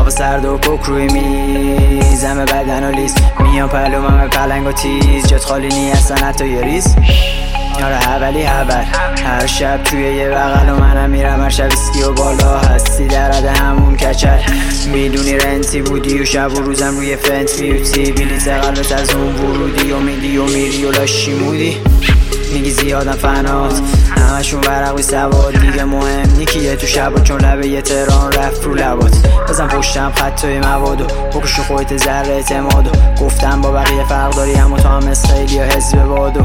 هوا سرد و پک روی میز، همه بدن و لیز میان پلوم، همه پلنگ و تیز، جات خالی نی اصلا حتی یه ریز. آره اولی خبر هر شب توی یه بغل و منم میرم هر شب اسکی و بالا هستی در حد همون کچل، میدونی رنتی بودی و شب و روزم روی فنت بیوتی، بلیت قلبت از اون ورودی و میدی و میری و لاشی مودی، میگی زیادم فنات همشون ورقی سواد، دیگه مهم نیکیه تو شبا چون لبه یه تهران رفت رو لبات، بزن پشتم خطای موادو بکشو خودت ذره اعتمادو، گفتم با بقیه فرق داری اما تو هم مثل خیلی یا حزب بادو.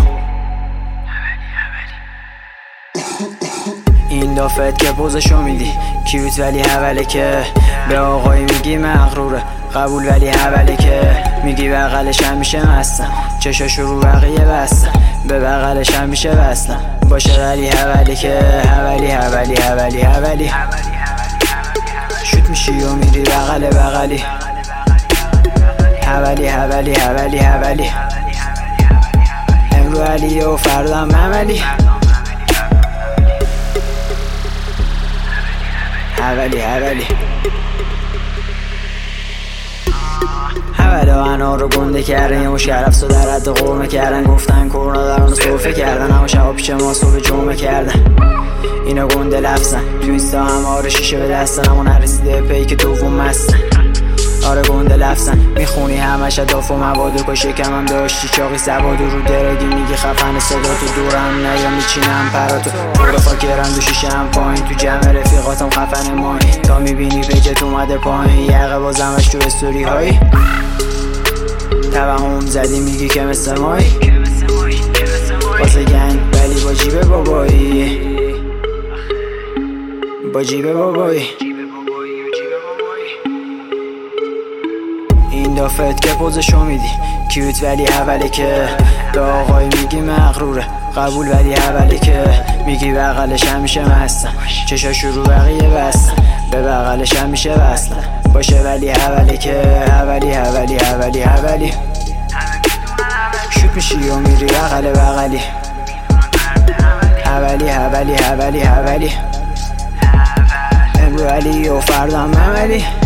این دافت که پوزشو میدی کیوت ولی حوله که به آقایی میگی مغروره قبول ولی حوله که میگی بغلش هم میشه مستم، چشاشو رو بقیه بستم به بغلش هم میشه بستم باشه ولی حوله که حولی شوت میشی و میری بغل بغلی حولی امرو علی و فردم مملی حولی حولا انا رو گنده کردن یه مشرف سو در حد قرمه کردن، گفتن کرونا در اون صوفه کردن، اما شبا پیش ما صبح جمعه کردن، اینا گنده لفظن تو اینستا هم آره شیشه به دستن اما نرسیده پیک دوم مستن، آره گنده لفظن میخونی همش اداف و مواد و کاش یکم هم داشتی چاقی سواد و رو درگی میگی خفن صدا تو دورم نیا میچینم پراتو برو فاکرم دو شیشم پایین تو جمع رفیقاتم خفن مایی تا میبینی پیجت اومده پایین یقه بازمش تو استوری هایی توهم زدی میگی که مثل مایی واسه گنگ ولی با جیب بابایی این دافت که پوزشو میدی کیوت ولی حوله که به آقای میگی مغروره قبول ولی حوله که میگی بغلش هم میشه مستم، چشاشو رو بقیه بستم به بغلش هم میشه بستم باشه ولی حوله که حولی شوت میشی و میری بغل بغلی حولی امرو علی و فردم مملی.